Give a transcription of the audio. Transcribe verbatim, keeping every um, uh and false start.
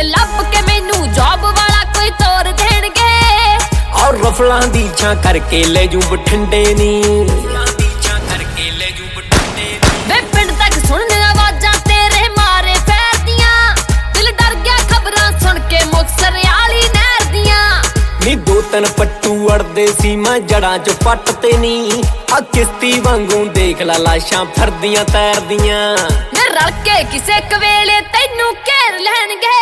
ਲੱਭ ਕੇ ਮੈਨੂੰ ਜੌਬ ਵਾਲਾ ਕੋਈ ਤੋਰ ਦੇਣਗੇ ਔਰ ਰਫਲਾਂ ਦੀ ਛਾਂ ਕਰਕੇ ਲੈ ਜੂ ਬਠਿੰਡੇ ਨੀ ਵੇ ਪਿੰਡ ਤੱਕ ਸੁਣਨ ਆਵਾਜ਼ਾਂ ਤੇਰੇ ਮਾਰੇ ਫੈਰਦੀਆਂ ਦਿਲ ਡਰ ਗਿਆ ਖਬਰਾਂ ਸੁਣ ਕੇ ਮੁਕਤਸਰ ਵਾਲੀ ਨਹਿਰ ਦੀਆਂ ਨੀ ਦੋ ਤਿੰਨ ਪੱਟੂ ਅੜਦੇ ਸੀ ਮੈਂ ਜੜਾਂ ਚ ਪੱਟ ਤੇ ਨੀ ਆ ਕਿਸ਼ਤੀ ਵਾਂਗੂ ਦੇਖ ਲਾ ਲਾਸ਼ਾਂ ਫਿਰਦੀਆਂ ਤੈਰਦੀਆਂ ਮੈਂ ਰਲ ਕੇ ਕਿਸੇ ਕਵੇਲੇ ਤੈਨੂੰ ਘੇਰ ਲੈਣਗੇ